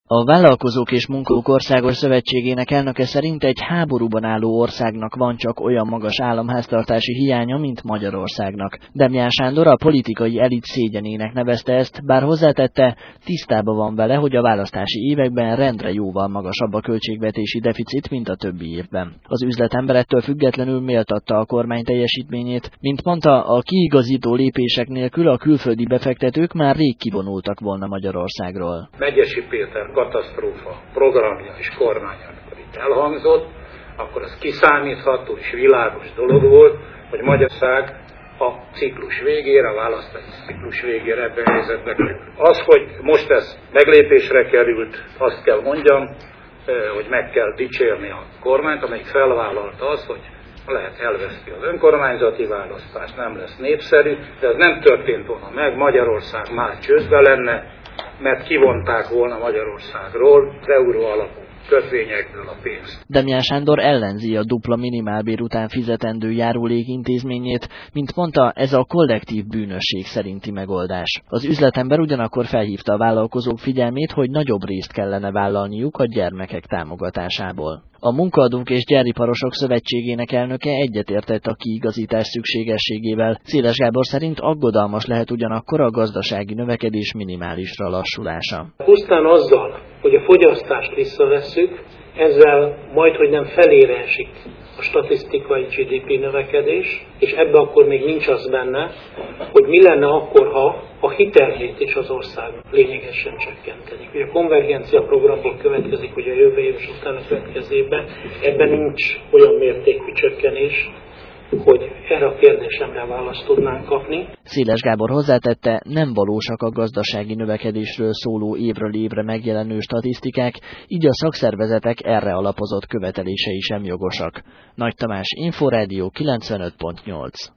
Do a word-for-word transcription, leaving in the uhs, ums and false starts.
A Vállalkozók és Munkahelyek Országos Szövetségének elnöke szerint egy háborúban álló országnak van csak olyan magas államháztartási hiánya, mint Magyarországnak. Demján Sándor a politikai elit szégyenének nevezte ezt, bár hozzátette, tisztában van vele, hogy a választási években rendre jóval magasabb a költségvetési deficit, mint a többi évben. Az üzletember ettől függetlenül méltatta a kormány teljesítményét, mint mondta, a kiigazító lépések nélkül a külföldi befektetők már rég kivonultak volna Magyarországról. Megyesi Péter katasztrófa programja és kormánya, amikor itt elhangzott, akkor az kiszámítható és világos dolog volt, hogy Magyarország a ciklus végére, a választási ciklus végére ebben a helyzetbe került. Az, hogy most ez meglépésre került, azt kell mondjam, hogy meg kell dicsérni a kormányt, amelyik felvállalta azt, hogy lehet elveszti az önkormányzati választás, nem lesz népszerű, de ez nem történt volna meg, Magyarország már csődbe lenne, mert kivonták volna Magyarországról az euró alapú kötvényekből a pénzt. Demján Sándor ellenzi a dupla minimálbér után fizetendő járulék intézményét, mint mondta, ez a kollektív bűnösség szerinti megoldás. Az üzletember ugyanakkor felhívta a vállalkozók figyelmét, hogy nagyobb részt kellene vállalniuk a gyermekek támogatásából. A Munkaadók és Gyáriparosok Szövetségének elnöke egyetértett a kiigazítás szükségességével. Széles Gábor szerint aggodalmas lehet ugyanakkor a gazdasági növekedés minimálisra lassulása. Pusztán azzal, hogy a fogyasztást visszavesszük, ezzel majdhogy nem felére esik a statisztikai gé dé pé növekedés, és ebbe akkor még nincs az benne, hogy mi lenne akkor, ha a hitelrét is az ország lényegesen csökkentenik. Ugye a konvergencia programból következik, hogy a jövő év és utána következő évben, ebben nincs olyan mértékű csökkenés, hogy erre a kérdésemre választ tudnánk kapni. Széles Gábor hozzátette, nem valósak a gazdasági növekedésről szóló évről évre megjelenő statisztikák, így a szakszervezetek erre alapozott követelései sem jogosak. Nagy Tamás, Inforádió kilencvenöt pont nyolc.